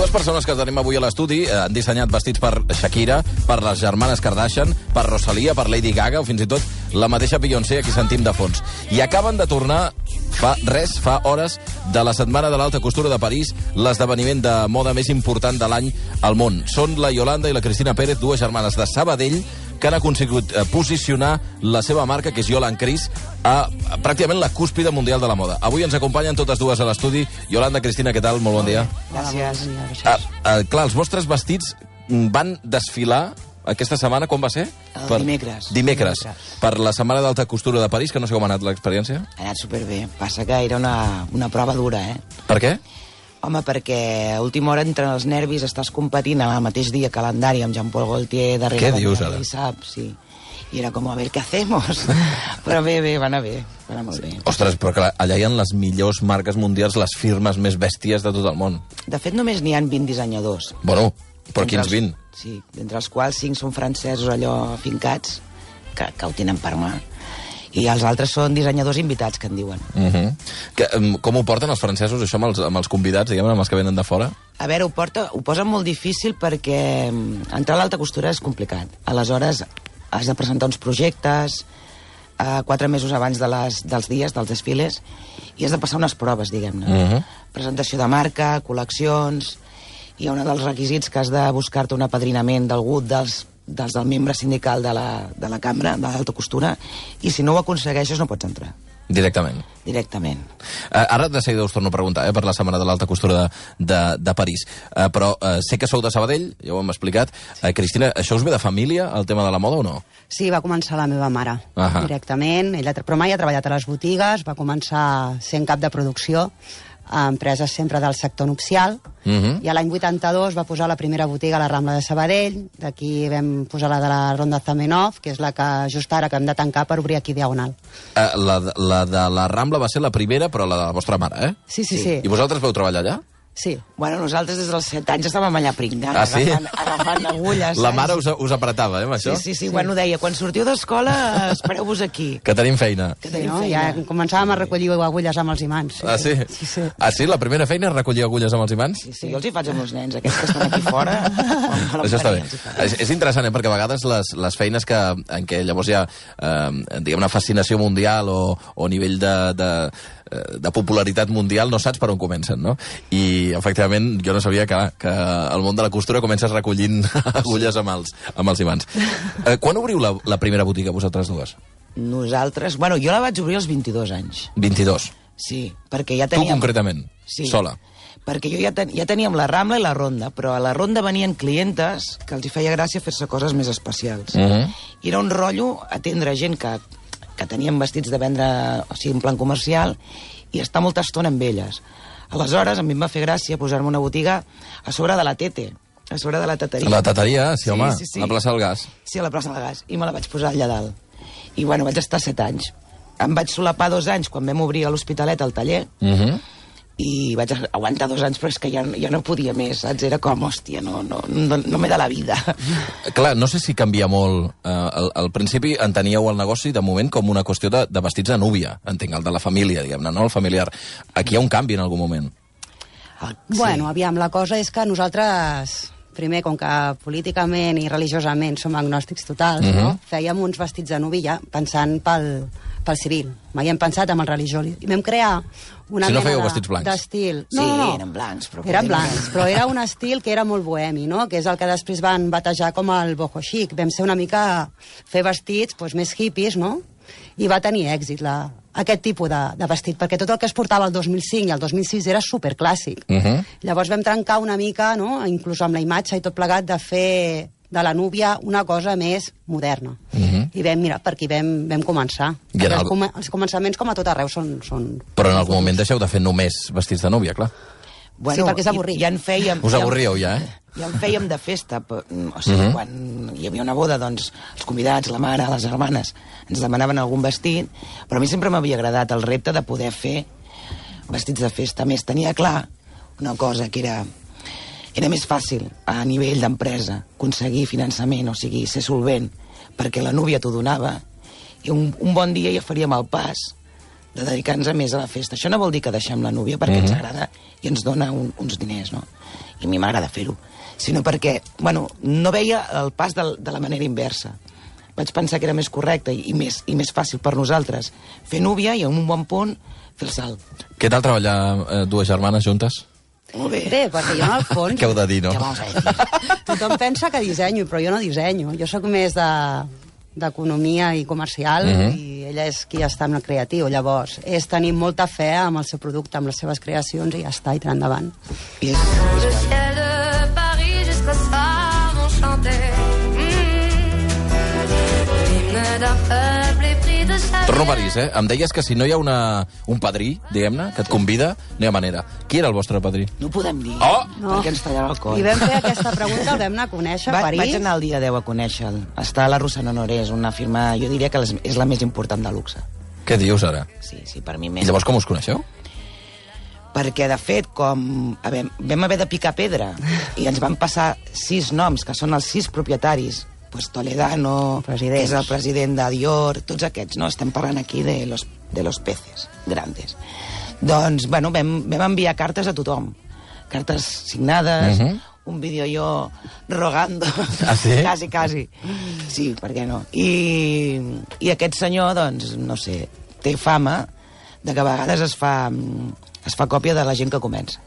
Les persones que tenim avui a l'estudi han dissenyat vestits per Shakira, per les germanes Kardashian, per Rosalía, per Lady Gaga o fins i tot la mateixa Beyoncé, aquí sentim de fons. I acaben de tornar fa hores de la Setmana de l'Alta Costura de París, l'esdeveniment de moda més important de l'any al món. Són la Yolanda i la Cristina Pérez, dues germanes de Sabadell, que han aconseguit posicionar la seva marca, que és Yolan Cris, a pràcticament la cúspide mundial de la moda. Avui ens acompanyen totes dues a l'estudi. Yolanda, Cristina, què tal? Molt bon dia. Gràcies. Clar, els vostres vestits van desfilar aquesta setmana, quan va ser? Dimecres. Per la Setmana d'Alta Costura de París, que no sé com ha anat l'experiència. Ha anat superbé. Passa que era una prova dura, Per què? Home, perquè a última hora, entre els nervis, estàs competint el mateix dia calendari amb Jean-Paul Gaultier darrere. Què dius, ara? Saps, sí. I era com, a veure, què hacemos? Però bé, va anar bé. Va anar molt bé. Ostres, però clar, allà hi ha les millors marques mundials, les firmes més bèsties de tot el món. De fet, només n'hi ha 20 dissenyadors. Bueno, però quins 20? Sí, d'entre els quals 5 són francesos allò afincats, que ho tenen per mà. I els altres són dissenyadors invitats, que en diuen. Com ho porten els francesos, això, amb els convidats, diguem, amb els que venen de fora? A veure, ho posen molt difícil perquè entrar a l'alta costura és complicat. Aleshores, has de presentar uns projectes 4 mesos abans dels dies, dels desfiles, i has de passar unes proves, diguem-ne. Presentació de marca, col·leccions. Hi ha un dels requisits que has de buscar-te un apadrinament d'algú dels del membre sindical de la cambra, de l'alta costura, i si no ho aconsegueixes no pots entrar. Directament? Directament. Ara de seguida us torno a preguntar, per la Setmana de l'Alta Costura de París. Però sé que sou de Sabadell, ja ho hem explicat. Cristina, això us ve de família, el tema de la moda, o no? Sí, va començar la meva mare, directament. Però mai ha treballat a les botigues, va començar sent cap de producció a empreses sempre del sector nupcial, i a l'any 82 va posar la primera botiga a la Rambla de Sabadell, d'aquí vam posar la de la Ronda Zamenhof, que és la que just ara acabem de tancar per obrir aquí Diagonal. La de la Rambla va ser la primera, però la de la vostra mare, eh? Sí. I vosaltres vau treballar allà? Sí. Bueno, nosaltres des dels 7 anys estàvem allà pringant, agafant agulles. La mare us apretava, amb això? Sí. Bueno, deia, quan sortiu d'escola, espereu-vos aquí. Que tenim feina. Ja començàvem a recollir agulles amb els imants. Sí? Ah, sí? La primera feina és recollir agulles amb els imants? Sí, jo els hi faig amb els nens, aquests que estan aquí fora. Això està bé. És interessant, perquè a vegades les feines en què llavors hi ha, diguem, una fascinació mundial o nivell de popularitat mundial, no saps per on comencen, no? I, efectivament, jo no sabia que el món de la costura comences recollint agulles amb els imants. Quan obriu la primera botiga, vosaltres dues? Nosaltres... Bueno, jo la vaig obrir als 22 anys. 22? Sí, perquè ja teníem... Tu, concretament? Sí. Sola? Perquè jo ja teníem la Rambla i la Ronda, però a la Ronda venien clientes que els hi feia gràcia fer-se coses més especials. I era un rotllo atendre gent que tenien vestits de vendre, o sigui, en plan comercial, i estar molta estona amb elles. Aleshores, a mi em va fer gràcia posar-me una botiga a sobre de la Tete, a sobre de la tateria. La tateria, sí, home, sí. a la plaça del Gas. Sí, a la plaça del Gas, i me la vaig posar allà dalt. I, bueno, vaig estar 7 anys. Em vaig solapar 2 anys quan vam obrir a l'Hospitalet el taller, i vaig aguantar 2 anys, però és que ja no podia més, saps? Era com, hòstia, no m'he de la vida. Clar, no sé si canvia molt. Al principi enteníeu el negoci, de moment, com una qüestió de vestits de núvia, entenc, el de la família, diguem-ne, no el familiar. Aquí hi ha un canvi en algun moment. Bueno, aviam, la cosa és que nosaltres, primer, com que políticament i religiosament som agnòstics totals, no? Fèiem uns vestits de núvia pensant pel civil. Mai hem pensat en el religiós. I vam crear una mena fèieu vestits blancs. D'estil. Sí, eren blancs. Eren blancs, però era un estil que era molt bohemi, no? Que és el que després van batejar com el boho chic. Vam ser una mica fer vestits més hippies, no? I va tenir èxit aquest tipus de vestit, perquè tot el que es portava el 2005 i el 2006 era superclàssic. Llavors vam trencar una mica, no? Inclús amb la imatge i tot plegat, de fer de la núvia una cosa més moderna. I per aquí vam començar. Els començaments, com a tot arreu, són... Però en algun moment deixeu de fer només vestits de núvia, clar. Bueno, sí, perquè és avorrit. Ja en fèiem... Us avorríeu, ja, Ja en fèiem de festa. O sigui, quan hi havia una boda, doncs, els convidats, la mare, les germanes, ens demanaven algun vestit, però a mi sempre m'havia agradat el repte de poder fer vestits de festa. A més, tenia clar una cosa, que era més fàcil a nivell d'empresa aconseguir finançament, o sigui, ser solvent, perquè la núvia t'ho donava, i un bon dia ja faríem el pas de dedicar-nos més a la festa. Això no vol dir que deixem la núvia, perquè ens agrada i ens dona uns diners, no? i a mi m'agrada fer-ho, sinó perquè, bueno, no veia el pas de la manera inversa. Vaig pensar que era més correcte i més fàcil per nosaltres fer núvia i en un bon punt fer el salt. Què tal treballar dues germanes juntes? Molt bé. Bé, perquè jo, en el fons... Què heu de dir, no? Què vamos a decir? Tothom pensa que dissenyo, però jo no dissenyo. Jo sóc més d'economia i comercial, i ella és qui està amb el creatiu. Llavors, és tenir molta fe amb el seu producte, amb les seves creacions, i ja està, i tirar endavant. I Le ciel de Paris jusqu'au soir vont chanter. L'hymne d'un peuple épris de sa Torno a París, eh? Em deies que si no hi ha un padrí, diguem-ne, que et convida, no hi ha manera. Qui era el vostre padrí? no ho podem dir, Oh! perquè ens tallarà el coll. I vam fer aquesta pregunta, el vam anar a conèixer a París. Vaig anar el dia 10 a conèixer-lo. Està a la Rossana Honoré, és una firma, jo diria que és la més important de luxe. Què dius, ara? Sí, per mi I més. llavors com us coneixeu? Perquè, de fet, vam haver de picar pedra i ens van passar 6 noms, que són els 6 propietaris. Pues Toledano, Presidents. que és el president de Dior, tots aquests, no? Estem parlant aquí de los peces grandes. Doncs, bueno, vam enviar cartes a tothom. Cartes signades, un vídeo jo rogando. Ah, sí? Quasi. Sí, per què no? I aquest senyor, doncs, no sé, té fama de que a vegades es fa còpia de la gent que comença.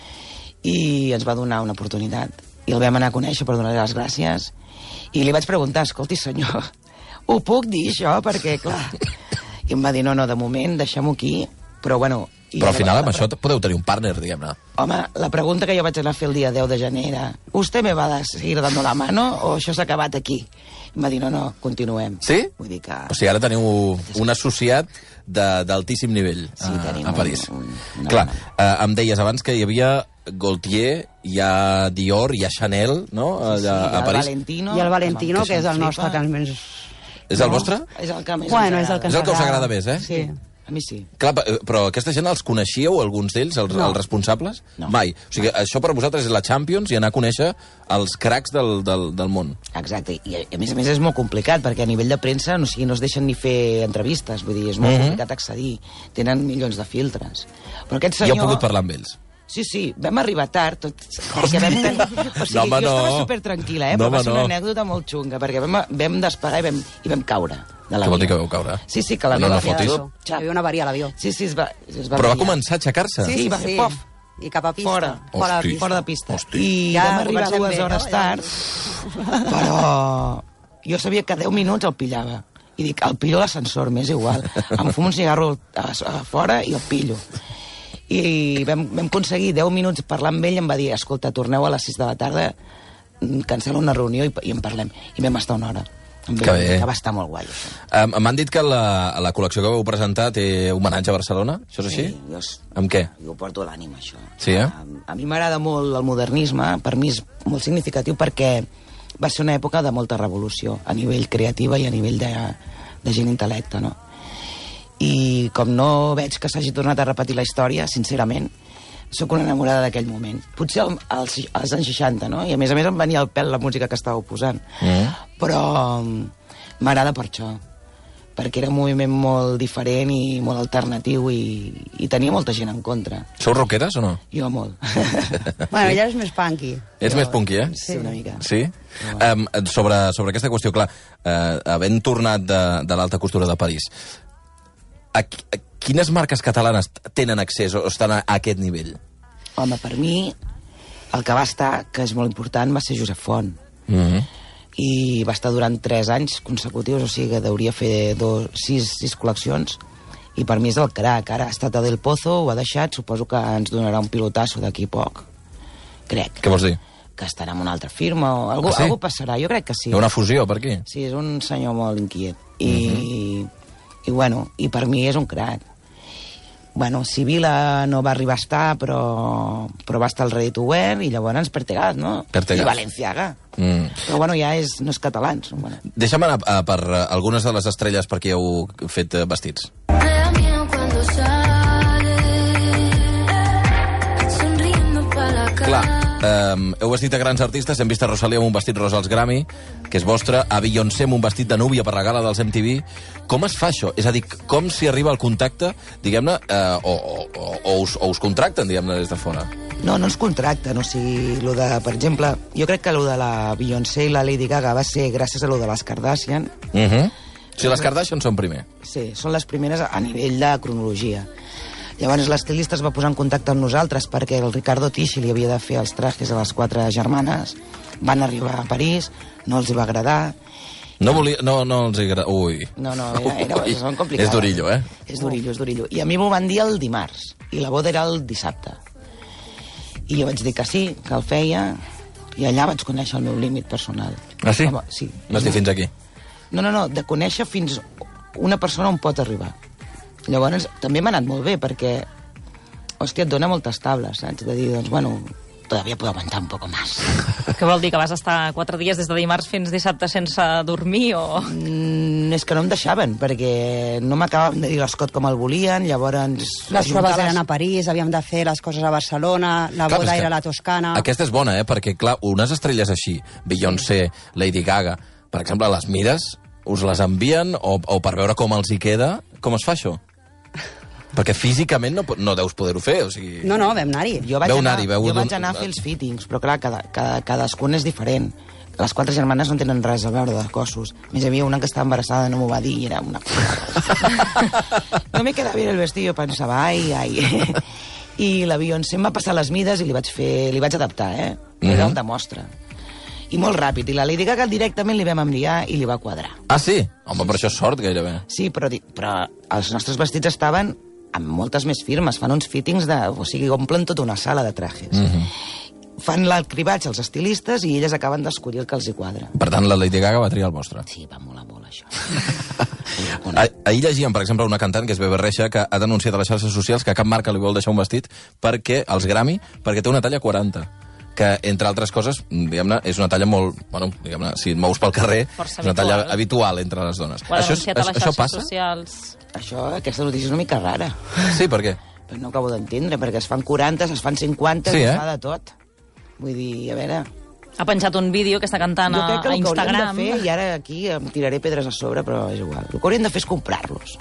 I ens va donar una oportunitat. I el vam anar a conèixer per donar-li les gràcies. I li vaig preguntar, escolti, senyor, ho puc dir, això? Perquè, clar... I em va dir, no, de moment, deixem-ho aquí, però, bueno... Però al final amb això podeu tenir un partner, diguem-ne. Home, la pregunta que jo vaig anar a fer el dia 10 de gener era ¿usted me va a seguir dando la mano o això s'ha acabat aquí? I em va dir, no, continuem. Sí? Vull dir que... O sigui, ara teniu un associat d'altíssim nivell tenim a París. una Clar, bona. em deies abans que hi havia Gaultier, hi ha Dior, hi ha Chanel, no? Allà a París. Valentino, I el Valentino, que és el se'n nostre flipa. que més... És el vostre? És el que més Bueno, ens és el que És el que us agrada més, eh? Sí. A mi sí. Clar, però aquesta gent els coneixíeu, alguns d'ells, els responsables? No. Mai. O sigui, això per vosaltres és la Champions i anar a conèixer els cracs del món. Exacte, i a més és molt complicat, perquè a nivell de premsa no es deixen ni fer entrevistes, vull dir, és molt complicat accedir, tenen milions de filtres. Però aquest I senyor... heu pogut parlar amb ells? Sí, vam arribar tard, perquè vam tenir... O sigui, No, home, jo estava no. supertranquil·la, No, però va home, ser una no. anècdota molt xunga, perquè vam despegar i vam caure de Què vol dir que l'avió. vau caure? Sí, que l'avió... No va fotis. fer Hi havia una avaria a l'avió. Sí, es va Però va variar. començar a aixecar-se? Sí, va fer pof. I cap a pista. Fora. Fora de Hosti. pista. Fora de pista. Hosti. I Ja vam arribar comencem 2 bé, hores no? tard, però jo sabia que 10 minuts el pillava. I dic, el pillo a l'ascensor, m'és igual. Em fumo un cigarro a fora i el pillo. I vam aconseguir 10 minuts parlar amb ell i em va dir, escolta, torneu a les 6 de la tarda, cancel·la una reunió i en parlem. I vam estar una hora. Que bé. Que va estar molt guai, això. M'han dit que la col·lecció que vau presentar té homenatge a Barcelona, això és així? Sí, Amb què? jo porto a l'ànima, això. Sí, eh? A mi m'agrada molt el modernisme, per mi és molt significatiu perquè va ser una època de molta revolució, a nivell creativa i a nivell de gent intel·lecte, no? I com no veig que s'hagi tornat a repetir la història, sincerament, sóc una enamorada d'aquell moment. Potser als anys 60, no? I a més em venia al pèl la música que estàveu posant. Però m'agrada per això, perquè era un moviment molt diferent i molt alternatiu i tenia molta gent en contra. Sou rockeres o no? Jo molt. Bueno, ella és més punky. Ets més punky, eh? Sí, una mica. Sí? Sobre aquesta qüestió, clar, havent tornat de l'alta costura de París, a quines marques catalanes tenen accés o estan a aquest nivell? Home, per mi, el que va estar, que és molt important, va ser Josep Font. I va estar durant 3 anys consecutius, o sigui que deuria fer 6 col·leccions, i per mi és el crac. Ara ha estat a Del Pozo, ho ha deixat, suposo que ens donarà un pilotasso d'aquí a poc. Crec. Què vols dir? Que estarà en una altra firma o algú, sí? algú passarà, jo crec que sí. Hi ha una fusió per aquí? Sí, és un senyor molt inquiet. I bueno, i per mi és un crac. Bueno, Sibila no va arribar a estar, però va estar al Ready to Wear, i llavors Pertegaz, no? Pertegaz. I Balenciaga. Però bueno, ja no és catalans. Bueno. Deixa'm anar per algunes de les estrelles per qui heu fet vestits. Me da miedo cuando sale sonriendo pa' la Clar, heu vestit a grans artistes, hem vist a Rosalía amb un vestit rosa als Grammy, que és vostre, a Beyoncé amb un vestit de núvia per la gala dels MTV. Com es fa això? És a dir, com s'hi arriba al contacte, diguem-ne, o us contracten, diguem-ne, des de fora? No ens contracten, o sigui, per exemple, jo crec que lo de la Beyoncé i la Lady Gaga va ser gràcies a lo de les Kardashian. O sigui, les Kardashian són primer. Sí, són les primeres a nivell de cronologia. Llavors l'estilista es va posar en contacte amb nosaltres perquè el Riccardo Tisci li havia de fer els trajes a les 4 germanes. Van arribar a París, no els hi va agradar. No els agrada... Ui. No, són complicades. És durillo, eh? És durillo. I a mi m'ho van dir el dimarts, i la boda era el dissabte. I jo vaig dir que sí, que el feia, i allà vaig conèixer el meu límit personal. Ah, sí? Home, sí. Vas dir fins aquí? No, de conèixer fins una persona on pot arribar. Llavors, també m'ha anat molt bé, perquè, hòstia, et dona moltes tables, saps? De dir, doncs, bueno, todavía puedo aguantar un poco más. Què vol dir, que vas estar 4 dies des de dimarts fins dissabte sense dormir, o...? És que no em deixaven, perquè no m'acabaven de dir l'escot com el volien, llavors... Les proves eren a París, havíem de fer les coses a Barcelona, la boda era a la Toscana... Aquesta és bona, perquè, clar, unes estrelles així, Beyoncé, Lady Gaga, per exemple, les mires, us les envien, o per veure com els hi queda, com es fa això? Perquè físicament no deus poder-ho fer, o sigui... No, vam anar-hi. Jo vaig anar a fer els fittings, però clar, cadascun és diferent. Les 4 germanes no tenen res a veure de cossos. A més, hi havia una que estava embarassada, no m'ho va dir, i era una... No me queda bien el vestido, pensava, ai. I la Beyoncé em va passar les mides i li vaig adaptar, Era el de mostra. I molt ràpid. I la Lady Gaga directament li vam enviar i li va quadrar. Ah, sí? Home, però això és sort, gairebé. Sí, però els nostres vestits estaven amb moltes més firmes. Fan uns fittings o sigui, omplen tota una sala de trajes. Fan l'alcribatge als estilistes i elles acaben d'escollir el que els hi quadra. Per tant, la Lady Gaga va triar el vostre. Sí, va molar molt, això. Ahir llegíem, per exemple, una cantant, que és Bebe Rexha, que ha denunciat a les xarxes socials que cap marca li vol deixar un vestit als Grammy perquè té una talla 40. Que, entre altres coses, diguem-ne, és una talla molt... Bueno, diguem-ne, si et mous pel carrer, és una talla habitual entre les dones. Això passa? Aquesta notícia és una mica rara. Sí, per què? Però no acabo d'entendre, perquè es fan 40, es fan 50, es fa de tot. Vull dir, a veure... Ha penjat un vídeo que està cantant a Instagram. Jo crec que el que hauríem de fer, i ara aquí em tiraré pedres a sobre, però és igual. El que hauríem de fer és comprar-los.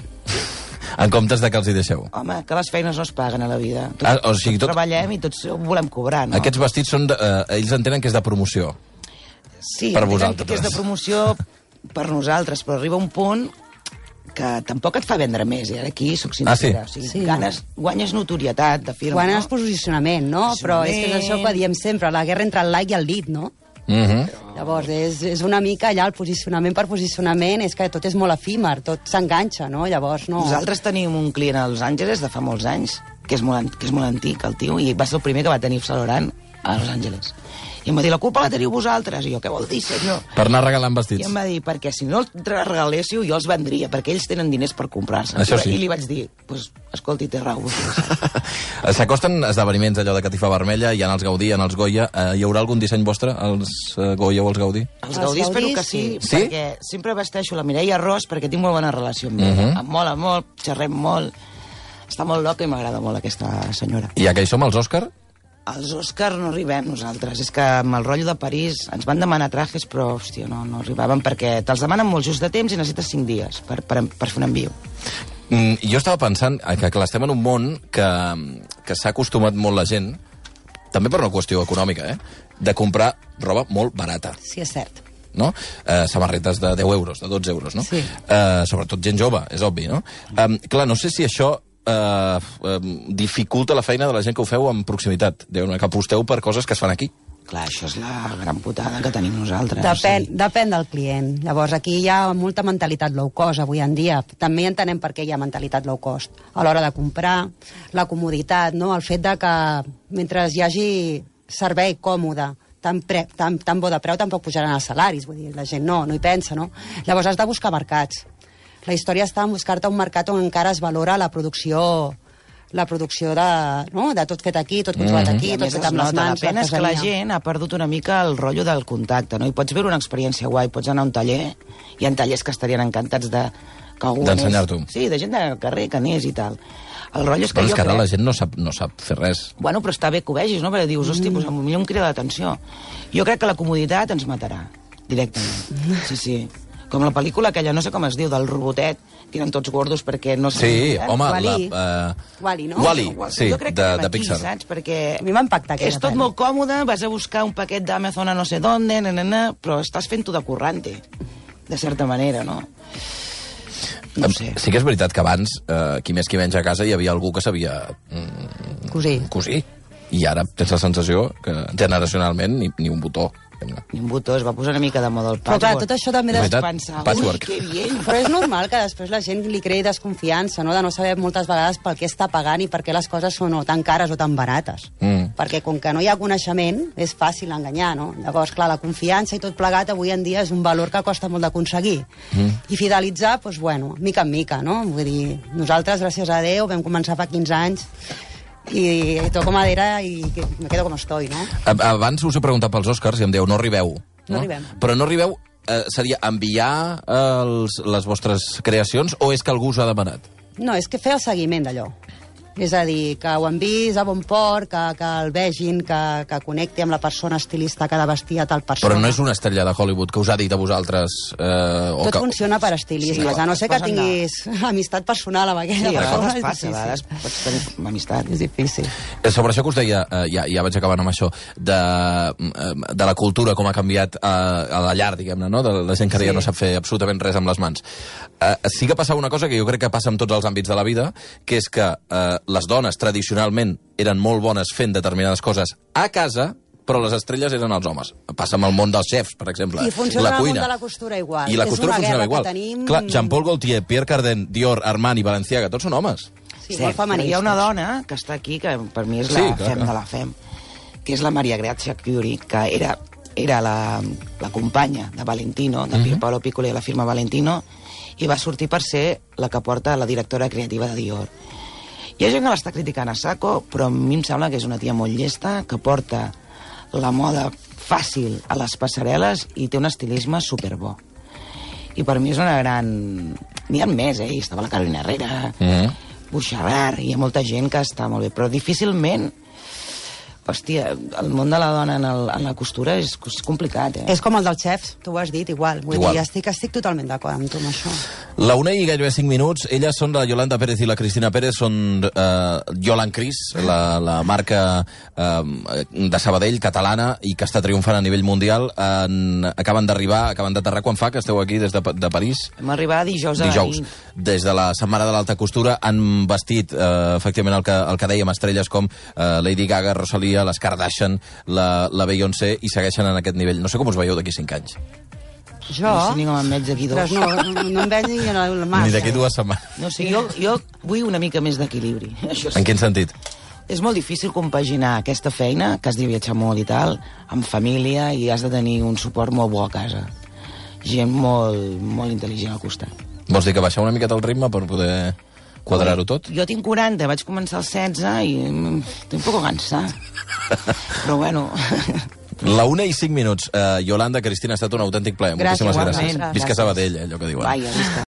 En comptes de que els hi deixeu. Home, que les feines no es paguen a la vida. Tots treballem i tots ho volem cobrar, no? Aquests vestits són... ells entenen que és de promoció. Sí, per vosaltres. Que és de promoció per nosaltres, però arriba un punt que tampoc et fa vendre més, i ara aquí sóc sincera. Ah, sí? O sigui, guanyes notorietat de firma. Guanyes posicionament, no? Però és que és això que diem sempre, la guerra entre el like i el dit, no? Llavors, és una mica allà el posicionament per posicionament, és que tot és molt efímer, tot s'enganxa, no? Llavors, no... Nosaltres tenim un client a Los Angeles de fa molts anys, que és molt antic, el tio, i va ser el primer que va tenir Saint Laurent a Los Angeles. I em va dir, la culpa la teniu vosaltres. I jo, què vol dir, senyor? Per anar regalant vestits. I em va dir, perquè si no els regaléssiu, jo els vendria, perquè ells tenen diners per comprar-se. Això sí. I li vaig dir, pues, escolti, té raó. S'acosten esdeveniments allò de catifa vermella, hi ha els Gaudí, hi ha els Goya. Hi haurà algun disseny vostre, els Goya o els Gaudí? Els Gaudí espero que sí, perquè sempre vesteixo la Mireia Ros perquè tinc molt bona relació amb ella. Em mola molt, xerrem molt. Està molt loca i m'agrada molt aquesta senyora. I ja que hi som, els Òscar? Als Òscar no arribem nosaltres. És que amb el rotllo de París ens van demanar trajes, però, hòstia, no arribàvem perquè te'ls demanen molt just de temps i necessites 5 dies per fer un enviu. Jo estava pensant que estem en un món que s'ha acostumat molt la gent, també per una qüestió econòmica, de comprar roba molt barata. Sí, és cert. No? Samarretes de 10 euros, de 12 euros, no? Sí. Sobretot gent jove, és obvi, no? Clar, no sé si això dificulta la feina de la gent que ho feu en proximitat, que aposteu per coses que es fan aquí. Clar, això és la gran putada que tenim nosaltres. Depèn del client. Llavors, aquí hi ha molta mentalitat low cost avui en dia. També entenem per què hi ha mentalitat low cost. A l'hora de comprar, la comoditat, no? El fet de que mentre hi hagi servei còmode, tan bo de preu, tampoc pujaran els salaris. Vull dir, la gent no hi pensa, no? Llavors has de buscar mercats. La història està en buscar-te un mercat on encara es valora la producció de tot fet aquí, tot controlat aquí, tot fet amb les mans. La pena és que la gent ha perdut una mica el rotllo del contacte, no? I pots veure una experiència guai, pots anar a un taller, hi ha tallers que estarien encantats de D'ensenyar-t'ho. Sí, de gent del carrer, que anés i tal. El rotllo és que Però és jo que ara crec... la gent no sap fer res. Bueno, però està bé que ho vegis, no? Perquè dius, hòstia, doncs potser em crida l'atenció. Jo crec que la comoditat ens matarà, directament. Sí. Com la pel·lícula aquella, no sé com es diu, del robotet, que eren tots gordos perquè no sé... Sí, home, Wall-E. Wall-E, no? Wall-E, sí, jo crec que de anem aquí, Pixar. saps? Perquè A mi m'ha impactat aquella és tot pel·li. molt còmode, vas a buscar un paquet d'Amazon a no sé dónde, però estàs fent-ho de currante, de certa manera, no? No sé. Sí que és veritat que abans, qui més qui menys a casa, hi havia algú que sabia cosir. I ara tens la sensació que generacionalment ni un botó. Ni un botó, es va posar una mica de moda el Però patchwork. clar, tot això també De Vaig veritat, pensar, patchwork. ui, que bien. Però és normal que després la gent li creï desconfiança, no? De no saber moltes vegades per què està pagant i per què les coses són o tan cares o tan barates. Perquè com que no hi ha coneixement, és fàcil enganyar, no? Llavors, clar, la confiança i tot plegat avui en dia és un valor que costa molt d'aconseguir. I fidelitzar, doncs, bueno, mica en mica, no? Vull dir, nosaltres, gràcies a Déu, vam començar fa 15 anys i toco madera i me quedo com estoy, no? Abans us he preguntat pels Oscars i em dieu, no arribeu. No arribem. Però no arribeu seria enviar les vostres creacions o és que algú us ha demanat? No, és que fer el seguiment d'allò. És a dir, que ho envis a bon port, que el vegin, que connecti amb la persona estilista que ha de vestir a tal persona. Però no és una estrella de Hollywood que us ha dit a vosaltres... Tot funciona per estilismes, Sí, a no ser que posen tinguis amistat personal amb aquella Sí, a persona. vegades és passa, a difícil. vegades pots tenir amistat. És difícil. Sobre això que us deia, ja vaig acabant amb això, de la cultura, com ha canviat a la llar, diguem-ne, no? De la gent que ja no sap fer absolutament res amb les mans. Sí que passava una cosa que jo crec que passa en tots els àmbits de la vida, que és que les dones tradicionalment eren molt bones fent determinades coses a casa, però les estrelles eren els homes. Passa amb el món dels xefs, per exemple. I funciona la en el món cuina. de la costura igual. I la És costura una funcionava guerra igual. que tenim- Clar, Jean-Paul Gaultier, Pierre Cardin, Dior, Armani, Balenciaga, tots són homes. Sí, Cert, molt però feministes. hi ha una dona que està aquí, que per mi és Sí, la clar, fem clar. de la fem, que és la Maria Grazia Chiuri, que era la companya de Valentino, de Pier Paolo Piccoli a la firma Valentino, i va sortir per ser la que porta la directora creativa de Dior. Hi ha gent que l'està criticant a saco, però a mi em sembla que és una tia molt llesta, que porta la moda fàcil a les passarel·les i té un estilisme superbo. I per mi és una gran... N'hi ha més, hi estava la Carolina Herrera, Bouchard, hi ha molta gent que està molt bé, però difícilment... Hòstia, el món de la dona en la costura és complicat, És com el dels xefs, tu ho has dit, igual. Vull Igual. dir, estic totalment d'acord amb tu amb això. La 1 i gairebé 5 minuts. Elles són la Yolanda Pérez i la Cristina Pérez, són Yolan Cris, la marca de Sabadell, catalana, i que està triomfant a nivell mundial. Acaben d'aterrar, quan fa que esteu aquí des de París? Vam arribar dijous a la Dijous. nit. Des de la Setmana de l'Alta Costura han vestit, efectivament, el que dèiem, estrelles com Lady Gaga, Rosalía, les Kardashian, la Beyoncé, i segueixen en aquest nivell. No sé com us veieu d'aquí 5 anys. Jo... No sé ni com em veig d'aquí Ostres, dos. no em veig ni en el mas. Ni d'aquí 2 setmanes. No sé, jo vull una mica més d'equilibri. Això sí. En quin sentit? És molt difícil compaginar aquesta feina, que has de viatjar molt i tal, amb família, i has de tenir un suport molt bo a casa. Gent molt intel·ligent al costat. Vols dir que baixar una miqueta el ritme per poder quadrar-ho tot? Jo tinc 40, vaig començar als 16 i estic un poc cansat. Però bueno... La 1 i 5 minuts. Yolanda, Cristina, ha estat un autèntic plaer. Gràcies, Moltíssimes igualment. gràcies. Visca Sabadell, allò que diuen. Vaja, visca.